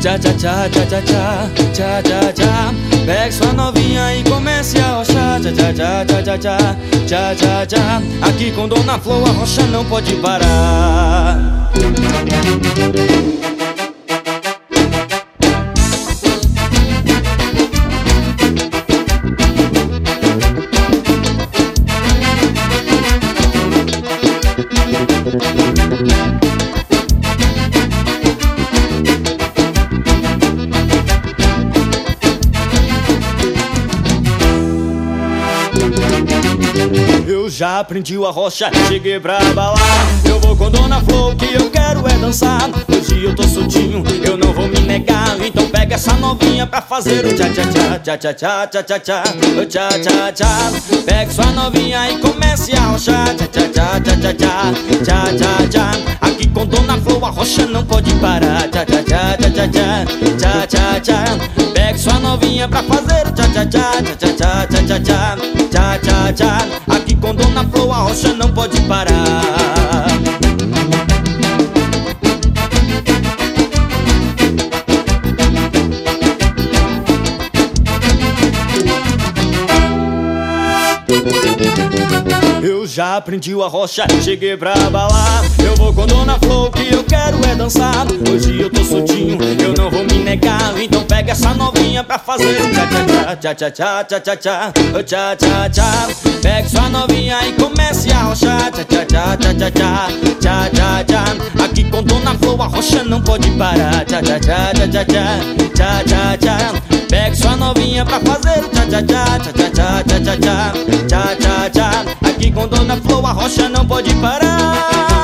tchá, tchá, tchá, tchá, tchá, tchá, tchá, tchá, tchá. Pegue sua novinha e comece a rochar, tchá, tchá, tchá, tchá, tchá, tchá, tchá, tchá, tchá. Aqui com Dona Flor a rocha não pode parar. Eu já aprendi o arrocha, cheguei pra balar. Eu vou com Dona Flor, o que eu quero é dançar. Hoje eu tô soltinho, eu não vou me negar. Então pega essa novinha pra fazer o tchá tchá tchá tchá tchá tchá tchá tchá o tchá tchá tchá. Pega sua novinha e comece a arrochar, tchá tchá tchá tchá tchá tchá tchá tchá. Aqui com Dona Flor a rocha não pode parar, tchá tchá tchá tchá tchá tchá tchá tchá. Pega sua novinha pra fazer o tchá tchá tchá tchá tchá tchá tchá tchá tchá tchá. Aqui com Dona Flor a rocha não pode parar. Eu já aprendi o arrocha, cheguei pra balar. Eu vou com Dona Flor, o que eu quero é dançar. Hoje eu tô soltinho, eu não vou me negar. Então pega essa novinha pra fazer o tchá tchá tchá tchá tchá tchá tchá o tchá tchá tchá. Pega sua novinha e comece a arrochar, tchá tchá tchá tchá tchá tchá tchá tchá. Aqui com Dona Flor a rocha não pode parar, tchá tchá tchá tchá tchá tchá tchá. Pega sua novinha pra fazer o tchá tchá tchá tchá tchá tchá tchá tchá tchá. Aqui com Dona Flor a rocha não pode parar.